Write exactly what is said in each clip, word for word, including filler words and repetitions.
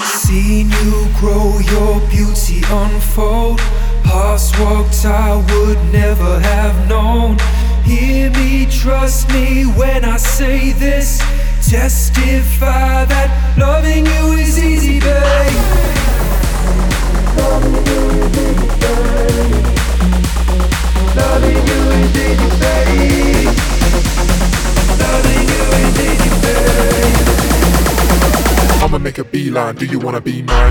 Seen you grow, your beauty unfold. Past walked I would never have known. Hear me, trust me when I say this. Testify that loving you is easy, babe. Loving you is easy, babe. Loving you is easy, babe. Loving you is easy, babe. I'ma make a beeline, do you wanna be mine?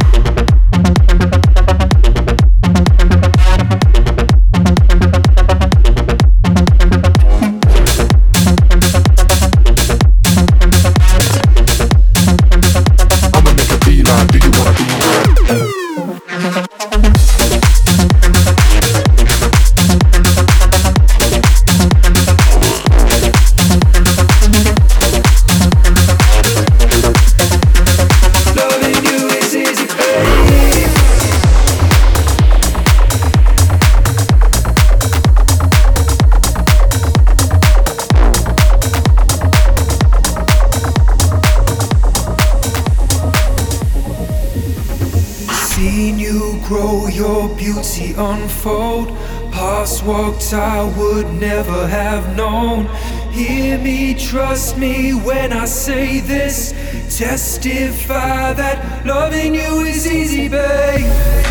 Seen you grow, your beauty unfold. Past walked I would never have known. Hear me, trust me when I say this. Testify that loving you is easy, babe.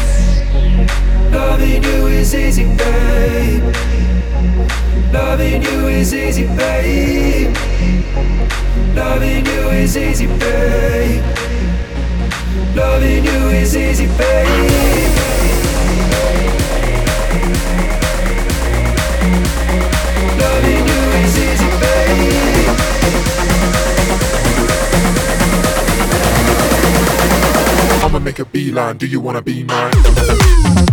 Loving you is easy, babe. Loving you is easy, babe. Loving you is easy, babe. Loving you is easy, babe. Loving you is easy, babe. I'ma make a beeline, do you wanna be mine?